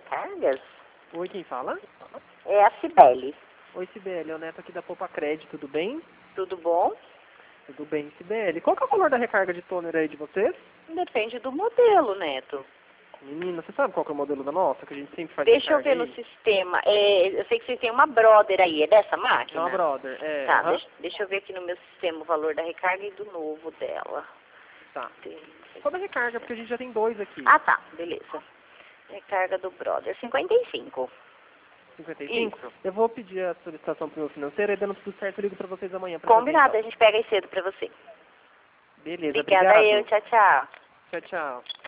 Recargas? Oi, quem fala? É a Cibele. Oi, Cibele, é o Neto aqui da Poupa Crédito, tudo bem? Tudo bom? Tudo bem, Cibele. Qual que é o valor da recarga de toner aí de vocês? Depende do modelo, Neto. Menina, você sabe qual que é o modelo da nossa, que a gente sempre faz Deixa eu recarga ver aí? no sistema. Eu sei que vocês têm uma Brother aí, é dessa É máquina? uma Brother, é. Tá, aham. deixa eu ver aqui no meu sistema o valor da recarga e do novo dela. Tá. Só da recarga, porque a gente já tem dois aqui. Ah, tá, beleza. Recarga do Brother, 55. 55? Isso. Eu vou pedir a solicitação pro meu financeiro e dando tudo certo eu ligo pra vocês amanhã pra Combinado, fazer, a gente pega aí cedo pra você. então. Beleza, Obrigada obrigado. eu, tchau, tchau. Tchau, tchau.